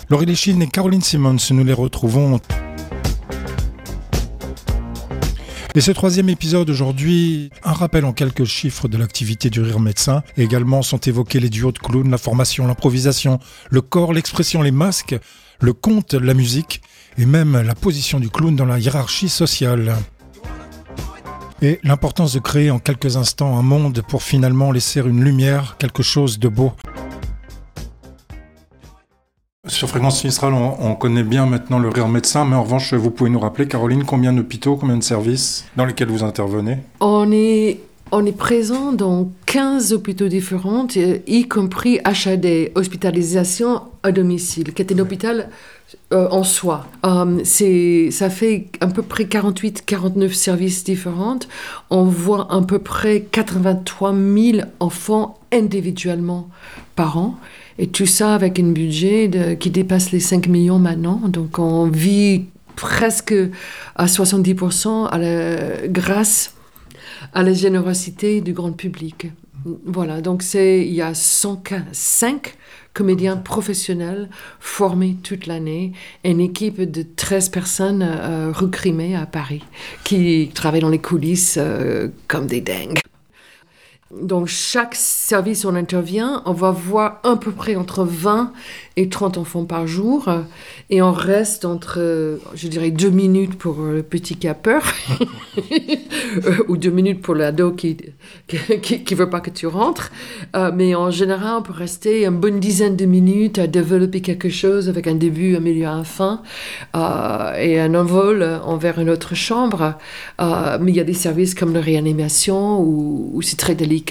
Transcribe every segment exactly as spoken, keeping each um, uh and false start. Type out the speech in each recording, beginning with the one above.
Laurie Léchine et Caroline Simmons, nous les retrouvons. Et ce troisième épisode aujourd'hui, un rappel en quelques chiffres de l'activité du Rire Médecin. Et également sont évoqués les duos de clowns, la formation, l'improvisation, le corps, l'expression, les masques, le conte, la musique et même la position du clown dans la hiérarchie sociale. Et l'importance de créer en quelques instants un monde pour finalement laisser une lumière, quelque chose de beau. Sur Fréquence Sinistrale, on, on connaît bien maintenant le Rire Médecin, mais en revanche, vous pouvez nous rappeler, Caroline, combien d'hôpitaux, combien de services dans lesquels vous intervenez ? On est, on est présent dans quinze hôpitaux différents, y compris H A D, hospitalisation à domicile, qui est un hôpital euh, en soi. Um, c'est, ça fait à peu près quarante-huit à quarante-neuf services différents. On voit à peu près quatre-vingt-trois mille enfants individuellement par an. Et tout ça avec un budget de, qui dépasse les cinq millions maintenant. Donc on vit presque à soixante-dix pour cent à la, grâce à la générosité du grand public. Voilà, donc c'est, il y a cent cinq comédiens professionnels formés toute l'année, une équipe de treize personnes euh, recrimées à Paris qui travaillent dans les coulisses euh, comme des dingues. Donc, chaque service où on intervient, on va voir à peu près entre vingt et trente enfants par jour. Et on reste entre, je dirais, deux minutes pour le petit qui a peur ou deux minutes pour l'ado qui qui, qui veut pas que tu rentres. Euh, mais en général, on peut rester une bonne dizaine de minutes à développer quelque chose avec un début, un milieu, un fin euh, et un envol envers une autre chambre. Euh, mais il y a des services comme la réanimation où, où c'est très délicat.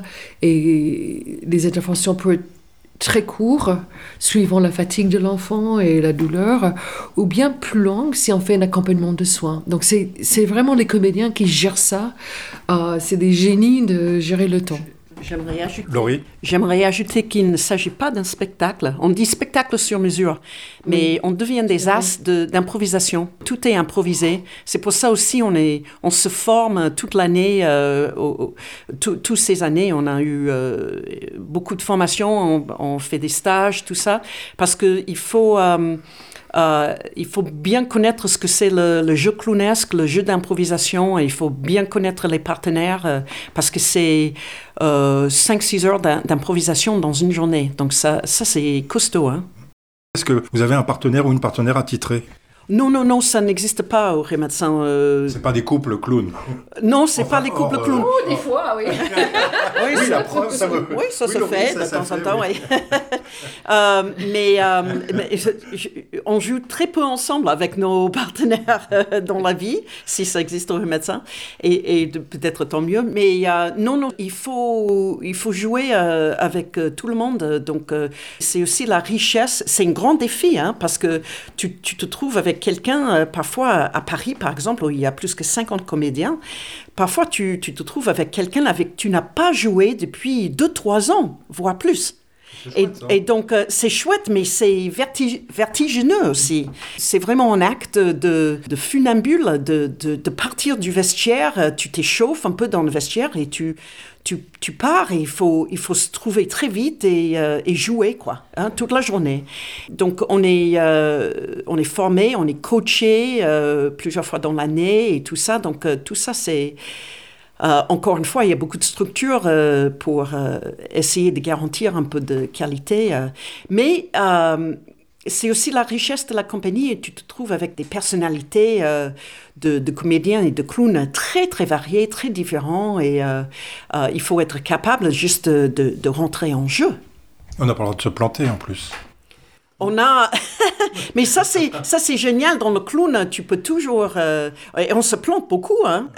Et les interventions peuvent être très courtes, suivant la fatigue de l'enfant et la douleur, ou bien plus longues si on fait un accompagnement de soins. Donc c'est, c'est vraiment les comédiens qui gèrent ça. Euh, c'est des génies de gérer le temps. J'aimerais ajouter, Laurie. J'aimerais ajouter qu'il ne s'agit pas d'un spectacle. On dit spectacle sur mesure, mais oui. On devient des as de, d'improvisation. Tout est improvisé. C'est pour ça aussi on est, on se forme toute l'année. Euh, au, tout, toutes ces années, on a eu euh, beaucoup de formations. On, on fait des stages, tout ça, parce que il faut. Euh, Euh, il faut bien connaître ce que c'est le, le jeu clownesque, le jeu d'improvisation, et il faut bien connaître les partenaires euh, parce que c'est euh, cinq six heures d'improvisation dans une journée. Donc ça, ça c'est costaud. Hein. Est-ce que vous avez un partenaire ou une partenaire attitrée ? Non, non, non, ça n'existe pas au Rire Médecin. Euh... C'est pas des couples clowns. Non, c'est enfin, pas des couples oh, clowns. Oh, des fois, oui. oui, oui, la preuve, ça me... Oui, ça oui, se fait ça, de ça temps fait, en temps, oui. oui. euh, mais euh, mais je, je, on joue très peu ensemble avec nos partenaires euh, dans la vie, si ça existe au Rire Médecin, et, et de, peut-être tant mieux. Mais euh, non, non, il faut, il faut jouer euh, avec euh, tout le monde. Donc, euh, c'est aussi la richesse. C'est un grand défi, hein, parce que tu, tu te trouves avec quelqu'un... Euh, parfois, à Paris, par exemple, où il y a plus que cinquante comédiens, parfois, tu, tu te trouves avec quelqu'un avec qui tu n'as pas joué depuis deux trois ans, voire plus. Et, et donc, euh, c'est chouette, mais c'est vertig- vertigineux aussi. C'est vraiment un acte de, de funambule, de, de, de partir du vestiaire. Tu t'échauffes un peu dans le vestiaire et tu... Tu, tu pars et il faut, il faut se trouver très vite et, euh, et jouer, quoi, hein, toute la journée. Donc, on est, euh, on est formé, on est coaché euh, plusieurs fois dans l'année et tout ça. Donc, euh, tout ça, c'est... Euh, encore une fois, il y a beaucoup de structures euh, pour euh, essayer de garantir un peu de qualité. Euh, mais... Euh, c'est aussi la richesse de la compagnie et tu te trouves avec des personnalités euh, de, de comédiens et de clowns très, très variées, très différents et euh, euh, il faut être capable juste de, de, de rentrer en jeu. On n'a pas le droit de se planter en plus. On a... Mais ça c'est, ça, c'est génial. Dans le clown, tu peux toujours... Euh... Et on se plante beaucoup, hein.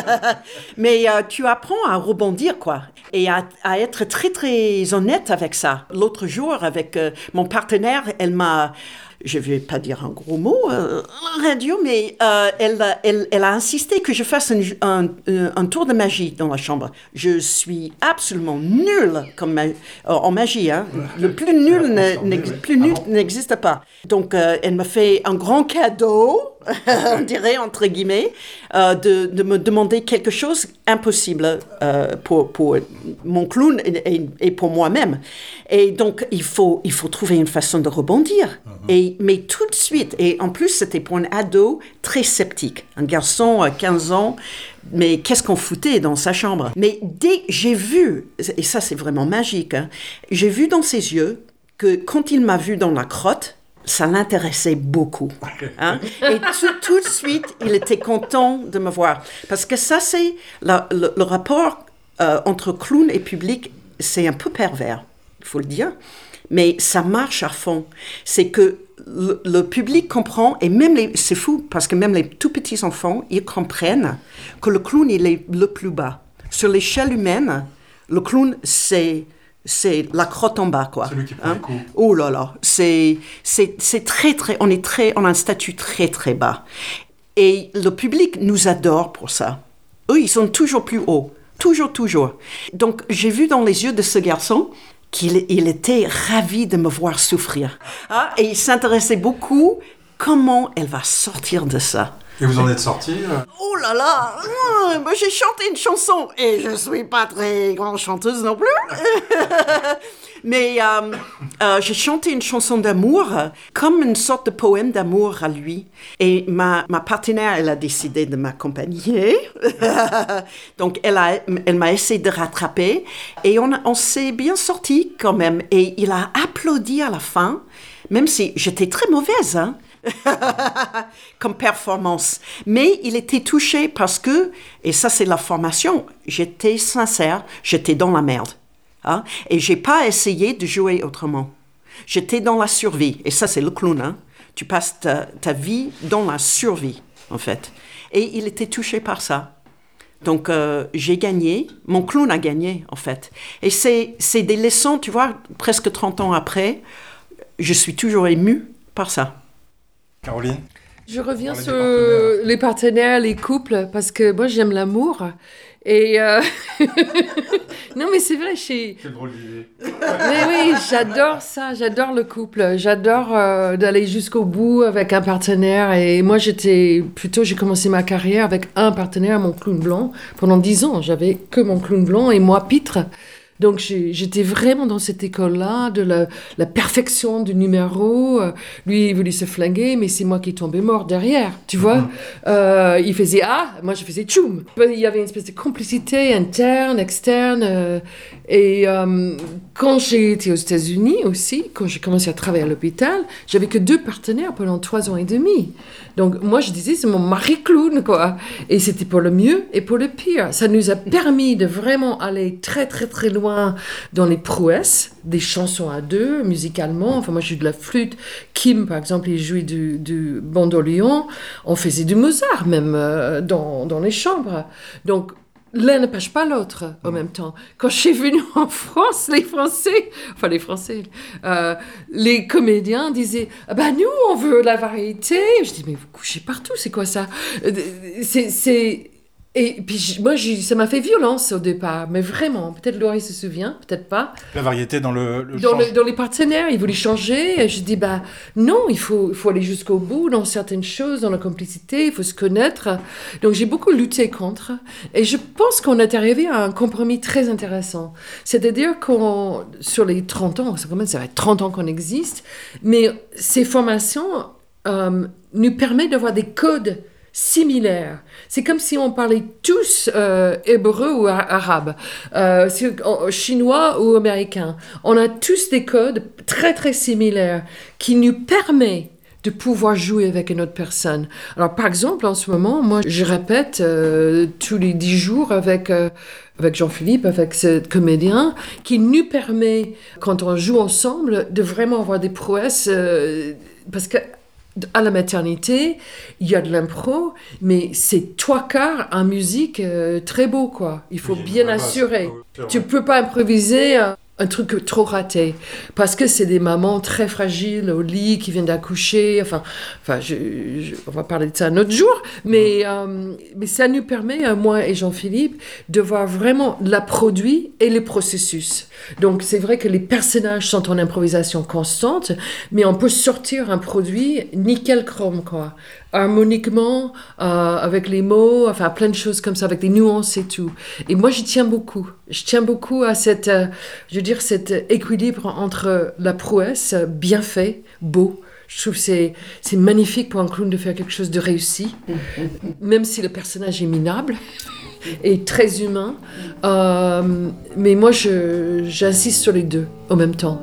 Mais euh, tu apprends à rebondir, quoi. Et à, à être très, très honnête avec ça. L'autre jour, avec euh, mon partenaire, elle m'a... Je ne vais pas dire un gros mot euh, radio, mais euh, elle, elle, elle a insisté que je fasse un, un, un tour de magie dans la chambre. Je suis absolument nulle comme ma, en magie. Hein. Le plus nul, ne, plus nul n'existe pas. Donc, euh, elle m'a fait un grand cadeau. on dirait, entre guillemets, euh, de, de me demander quelque chose impossible euh, pour, pour mon clown et, et, et pour moi-même. Et donc, il faut, il faut trouver une façon de rebondir. Mm-hmm. Et, mais tout de suite, et en plus, c'était pour un ado très sceptique, un garçon à quinze ans, mais qu'est-ce qu'on foutait dans sa chambre? Mais dès j'ai vu, et ça c'est vraiment magique, hein, j'ai vu dans ses yeux que quand il m'a vu dans la crotte, ça l'intéressait beaucoup. Hein? Et tout, tout de suite, il était content de me voir. Parce que ça, c'est la, le, le rapport euh, entre clown et public, c'est un peu pervers, il faut le dire. Mais ça marche à fond. C'est que le, le public comprend, et même les, c'est fou, parce que même les tout petits enfants, ils comprennent que le clown, il est le plus bas. Sur l'échelle humaine, le clown, c'est... c'est la crotte en bas, quoi. Celui qui prend hein? le coup. Oh là là, c'est, c'est, c'est très, très, on est très, on a un statut très, très bas. Et le public nous adore pour ça. Eux, ils sont toujours plus hauts. Toujours, toujours. Donc, j'ai vu dans les yeux de ce garçon qu'il il était ravi de me voir souffrir. Hein? Et il s'intéressait beaucoup comment elle va sortir de ça. Et vous en êtes sorti euh... Oh là là, mmh, moi j'ai chanté une chanson et je suis pas très grande chanteuse non plus. Mais euh, euh, j'ai chanté une chanson d'amour comme une sorte de poème d'amour à lui. Et ma, ma partenaire, elle a décidé de m'accompagner. Donc elle, a, elle m'a essayé de rattraper et on, on s'est bien sortis quand même. Et il a applaudi à la fin, même si j'étais très mauvaise, hein. Comme performance. Mais il était touché parce que, et ça c'est la formation, j'étais sincère, j'étais dans la merde. Hein? Et j'ai pas essayé de jouer autrement. J'étais dans la survie. Et ça c'est le clown. Hein? Tu passes ta, ta vie dans la survie, en fait. Et il était touché par ça. Donc euh, j'ai gagné, mon clown a gagné, en fait. Et c'est, c'est des leçons, tu vois, presque trente ans après, je suis toujours émue par ça. Caroline? Je reviens sur partenaires. les partenaires, les couples, parce que moi j'aime l'amour. Et euh... non mais c'est vrai, chez... Quelle drôle d'idée. Mais oui, j'adore ça, j'adore le couple, j'adore euh, d'aller jusqu'au bout avec un partenaire. Et moi j'étais plutôt, j'ai commencé ma carrière avec un partenaire, mon clown blanc. Pendant dix ans, j'avais que mon clown blanc et moi Pitre. Donc j'ai, j'étais vraiment dans cette école-là, de la, la perfection du numéro. Euh, lui, il voulait se flinguer, mais c'est moi qui tombais mort derrière, tu vois. Mm-hmm. Euh, il faisait « ah », moi je faisais « tchoum ». Il y avait une espèce de complicité interne, externe. Euh, et euh, quand j'ai été aux États-Unis aussi, quand j'ai commencé à travailler à l'hôpital, j'avais que deux partenaires pendant trois ans et demi. Donc moi je disais, c'est mon mari clown, quoi. Et c'était pour le mieux et pour le pire. Ça nous a permis de vraiment aller très très très loin dans les prouesses, des chansons à deux, musicalement. Enfin, moi, j'ai eu de la flûte. Kim, par exemple, il jouait du, du bandoléon. On faisait du Mozart, même, euh, dans, dans les chambres. Donc, l'un ne pêche pas l'autre, en même temps. Quand je suis venue en France, les Français, enfin, les Français, euh, les comédiens disaient « Ah ben, nous, on veut la variété. » Je dis « Mais vous couchez partout, c'est quoi ça ?» C'est... c'est... Et puis, moi, j'ai, ça m'a fait violence au départ, mais vraiment. Peut-être Laurie se souvient, peut-être pas. La variété dans le, le dans, le, dans les partenaires, ils voulaient changer. Et je dis, bah non, il faut, il faut aller jusqu'au bout dans certaines choses, dans la complicité, il faut se connaître. Donc, j'ai beaucoup lutté contre. Et je pense qu'on est arrivé à un compromis très intéressant. C'est-à-dire qu'on, sur les trente ans, ça, quand même, ça va être trente ans qu'on existe, mais ces formations euh, nous permettent d'avoir des codes similaires. C'est comme si on parlait tous euh, hébreu ou arabe, euh, chinois ou américain. On a tous des codes très très similaires qui nous permettent de pouvoir jouer avec une autre personne. Alors par exemple, en ce moment, moi je répète euh, tous les dix jours avec... Euh, avec Jean-Philippe, avec ce comédien, qui nous permet, quand on joue ensemble, de vraiment avoir des prouesses, euh, parce que à la maternité, il y a de l'impro, mais c'est trois quarts en musique euh, très beau, quoi. Il faut oui, bien assurer. Tu ne peux pas improviser un, un truc trop raté, parce que c'est des mamans très fragiles au lit, qui viennent d'accoucher, enfin, enfin je, je, on va parler de ça un autre jour, mais, euh, mais ça nous permet, euh, moi et Jean-Philippe, de voir vraiment la produit et le processus. Donc c'est vrai que les personnages sont en improvisation constante, mais on peut sortir un produit nickel chrome, quoi, harmoniquement, euh, avec les mots, enfin plein de choses comme ça, avec des nuances et tout. Et moi, j'y tiens beaucoup. Je tiens beaucoup à cette, euh, je veux dire, cet équilibre entre la prouesse, bien fait, beau. Je trouve que c'est, c'est magnifique pour un clown de faire quelque chose de réussi, même si le personnage est minable et très humain. Euh, mais moi, je, j'insiste sur les deux en même temps.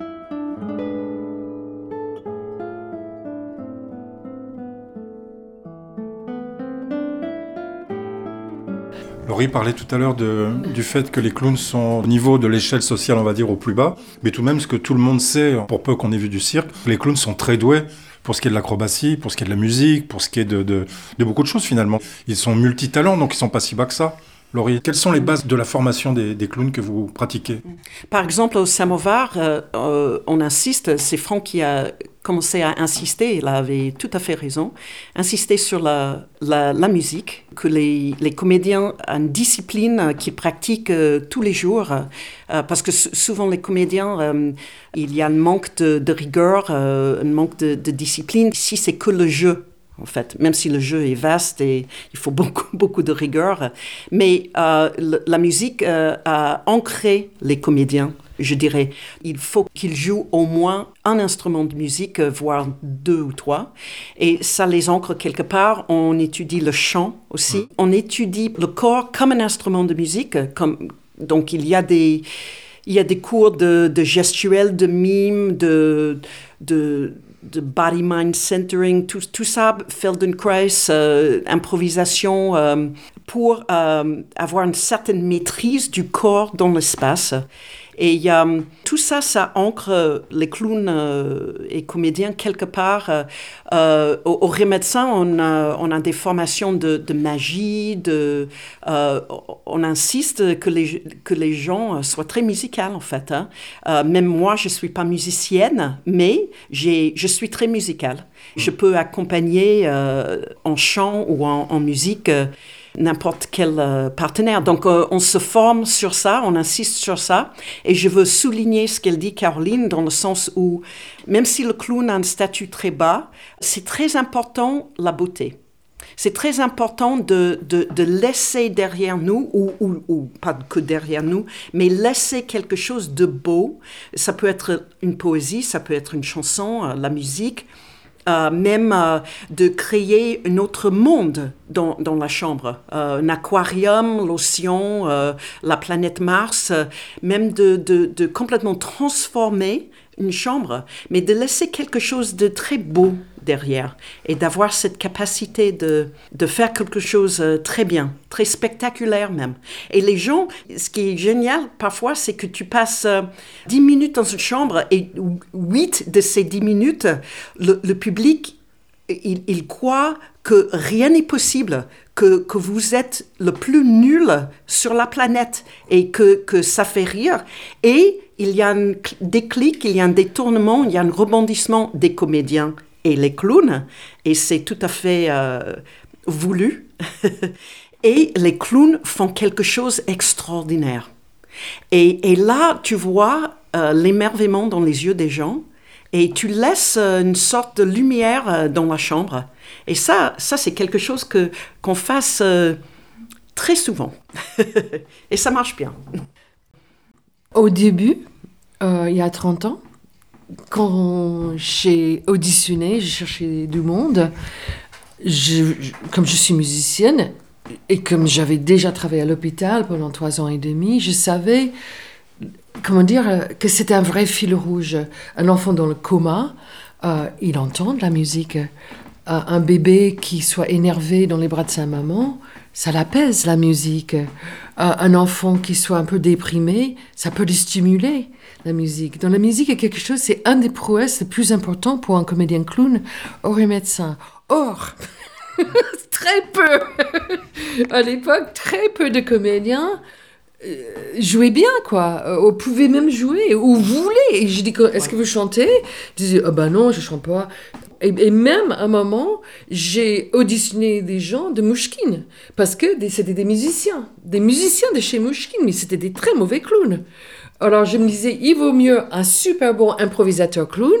Laurie parlait tout à l'heure de, du fait que les clowns sont au niveau de l'échelle sociale, on va dire, au plus bas. Mais tout de même, ce que tout le monde sait, pour peu qu'on ait vu du cirque, les clowns sont très doués pour ce qui est de l'acrobatie, pour ce qui est de la musique, pour ce qui est de, de, de beaucoup de choses finalement. Ils sont multitalents, donc ils ne sont pas si bas que ça. Laurie, quelles sont les bases de la formation des, des clowns que vous pratiquez ? Par exemple, au Samovar, euh, euh, on insiste, c'est Franck qui a commencé à insister, il avait tout à fait raison, insister sur la, la, la musique, que les, les comédiens ont une discipline qu'ils pratiquent euh, tous les jours, euh, parce que s- souvent les comédiens, euh, il y a un manque de, de rigueur, euh, un manque de, de discipline, si c'est que le jeu. En fait, même si le jeu est vaste et il faut beaucoup, beaucoup de rigueur. Mais euh, le, la musique euh, a ancré les comédiens, je dirais. Il faut qu'ils jouent au moins un instrument de musique, voire deux ou trois. Et ça les ancre quelque part. On étudie le chant aussi. Mmh. On étudie le corps comme un instrument de musique. Comme, donc, il y a des, il y a des cours de, de gestuelle, de mime, de... de de body mind centering, tout, tout ça, Feldenkrais, euh, improvisation, euh, pour euh, avoir une certaine maîtrise du corps dans l'espace. Et euh, tout ça, ça ancre les clowns euh, et comédiens quelque part. Euh, au, au Rieu-Médecin, on a, on a des formations de, de magie, de, euh, on insiste que les, que les gens soient très musicaux en fait. Hein. Euh, même moi, je ne suis pas musicienne, mais j'ai, je suis très musicale. Je peux accompagner euh, en chant ou en, en musique euh, n'importe quel euh, partenaire. Donc, euh, on se forme sur ça, on insiste sur ça. Et je veux souligner ce qu'elle dit, Caroline, dans le sens où, même si le clown a un statut très bas, c'est très important la beauté. C'est très important de, de, de laisser derrière nous, ou, ou, ou pas que derrière nous, mais laisser quelque chose de beau. Ça peut être une poésie, ça peut être une chanson, euh, la musique, Euh, même euh, de créer un autre monde dans, dans la chambre. Euh, un aquarium, l'océan, euh, la planète Mars, euh, même de, de, de complètement transformer une chambre, mais de laisser quelque chose de très beau derrière et d'avoir cette capacité de, de faire quelque chose de très bien, très spectaculaire même. Et les gens, ce qui est génial parfois, c'est que tu passes euh, dix minutes dans une chambre et huit de ces dix minutes, le, le public, il, il croit que rien n'est possible, que, que vous êtes le plus nul sur la planète et que, que ça fait rire. Et il y a un déclic, il y a un détournement, il y a un rebondissement des comédiens et les clowns, et c'est tout à fait euh, voulu. Et les clowns font quelque chose d'extraordinaire. Et, et là, tu vois euh, l'émerveillement dans les yeux des gens, et tu laisses euh, une sorte de lumière euh, dans la chambre. Et ça, ça c'est quelque chose que, qu'on fasse euh, très souvent. Et ça marche bien. Au début, euh, il y a trente ans, quand j'ai auditionné, j'ai cherché du monde, je, je, comme je suis musicienne et comme j'avais déjà travaillé à l'hôpital pendant trois ans et demi, je savais, comment dire, que c'était un vrai fil rouge. Un enfant dans le coma, euh, il entend de la musique. Euh, un bébé qui soit énervé dans les bras de sa maman, ça l'apaise, la musique. Euh, un enfant qui soit un peu déprimé, ça peut le stimuler, la musique. Dans la musique, il y a quelque chose, c'est un des prouesses les plus importants pour un comédien clown au Rieu-Médecin. Or, très peu, à l'époque, très peu de comédiens euh, jouaient bien, quoi. Euh, ou pouvaient même jouer, ou voulaient. Et je dis, est-ce que vous chantez ? Je disais, ah ben non, je chante pas. Et, et même, à un moment, j'ai auditionné des gens de Mouchkine, parce que des, c'était des musiciens, des musiciens de chez Mouchkine, mais c'était des très mauvais clowns. Alors, je me disais, il vaut mieux un super bon improvisateur clown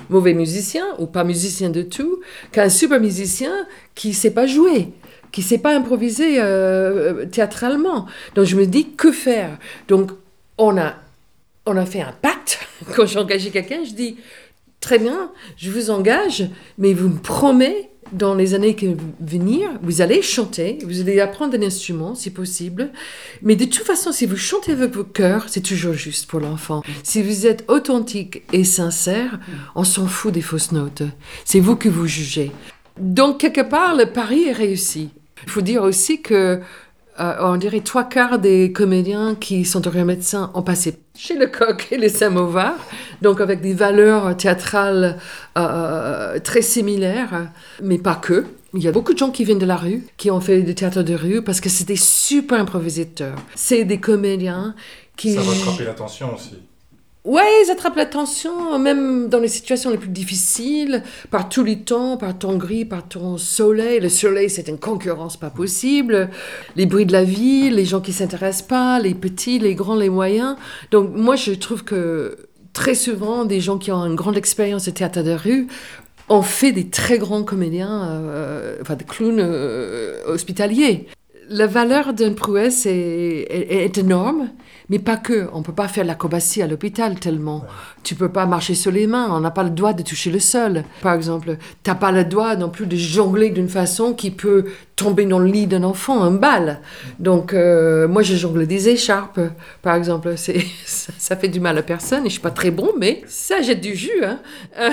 mauvais musicien ou pas musicien de tout qu'un super musicien qui ne sait pas jouer, qui ne sait pas improviser euh, théâtralement. Donc je me dis, que faire? Donc on a, on a fait un pacte. Quand j'ai engagé quelqu'un, je dis, très bien, je vous engage, mais vous me promettez, dans les années qui vont venir, vous allez chanter, vous allez apprendre un instrument, si possible. Mais de toute façon, si vous chantez avec vos cœurs, c'est toujours juste pour l'enfant. Si vous êtes authentique et sincère, on s'en fout des fausses notes. C'est vous que vous jugez. Donc, quelque part, le pari est réussi. Il faut dire aussi que, euh, on dirait, trois quarts des comédiens qui sont au Médecin ont passé chez Lecoq et les Samovar, donc avec des valeurs théâtrales euh, très similaires, mais pas que. Il y a beaucoup de gens qui viennent de la rue, qui ont fait du théâtre de rue, parce que c'est des super improvisateurs. C'est des comédiens qui... Ça va attraper l'attention aussi. Ouais, ils attrapent l'attention, même dans les situations les plus difficiles, par tous les temps, par ton gris, par ton soleil. Le soleil, c'est une concurrence pas possible. Les bruits de la vie, les gens qui s'intéressent pas, les petits, les grands, les moyens. Donc moi, je trouve que très souvent, des gens qui ont une grande expérience de théâtre de rue ont fait des très grands comédiens, euh, enfin des clowns euh, hospitaliers. La valeur d'une prouesse est, est, est énorme, mais pas que. On ne peut pas faire l'acrobatie à l'hôpital tellement. Ouais. Tu ne peux pas marcher sur les mains, on n'a pas le droit de toucher le sol. Par exemple, tu n'as pas le droit non plus de jongler d'une façon qui peut tomber dans le lit d'un enfant, un bal. Donc, euh, moi, je jongle des écharpes, par exemple. C'est, ça, ça fait du mal à personne et je ne suis pas très bon, mais ça jette du jus. Hein.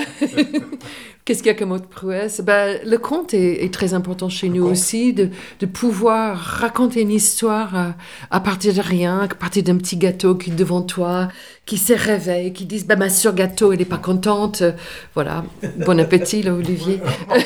Qu'est-ce qu'il y a comme autre prouesse? Ben, le conte est, est très important chez nous aussi, de, de pouvoir raconter une histoire à, à partir de rien, à partir d'un petit gâteau qui est devant toi, qui se réveille, qui dit ben, « ma sœur gâteau, elle n'est pas contente ». Voilà, bon appétit là, Olivier.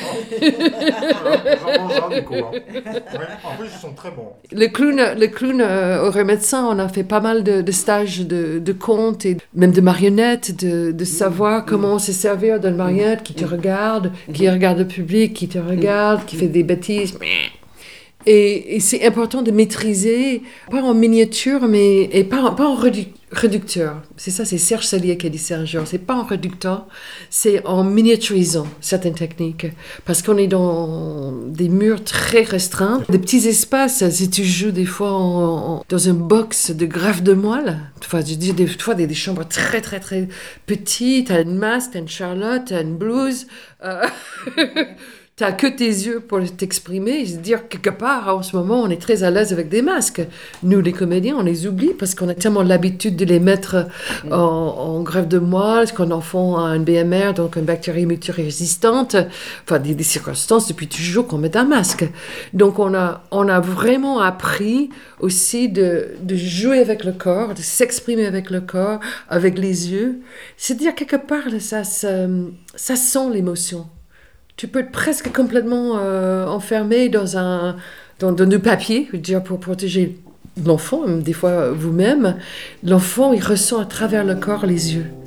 En plus, ils sont très bons. Le clown, le clown euh, au Médecin, on a fait pas mal de, de stages de, de contes et même de marionnettes, de, de savoir comment se servir d'une marionnette qui te regarde, qui regarde le public, qui te regarde, qui fait des bêtises. Et, et c'est important de maîtriser, pas en miniature, mais et pas, pas en redu, réducteur. C'est ça, c'est Serge Salier qui a dit ça un jour. C'est pas en réducteur, c'est en miniaturisant certaines techniques. Parce qu'on est dans des murs très restreints, des petits espaces. Si tu joues des fois en, en, dans un box de greffe de moelle, enfin, je dis des fois des, des chambres très très très petites, t'as une masque, t'as une Charlotte, t'as une blouse. Euh T'as que tes yeux pour t'exprimer et se dire quelque part, en ce moment, on est très à l'aise avec des masques. Nous, les comédiens, on les oublie parce qu'on a tellement l'habitude de les mettre en, en greffe de moelle, qu'un enfant a un B M R, donc une bactérie multirésistante, enfin des, des circonstances depuis toujours qu'on met un masque. Donc on a, on a vraiment appris aussi de, de jouer avec le corps, de s'exprimer avec le corps, avec les yeux. C'est-à-dire quelque part, ça, ça, ça sent l'émotion. Tu peux être presque complètement euh, enfermé dans un dans, dans du papier, je veux dire, pour protéger l'enfant, des fois vous-même. L'enfant, il ressent à travers le corps les yeux.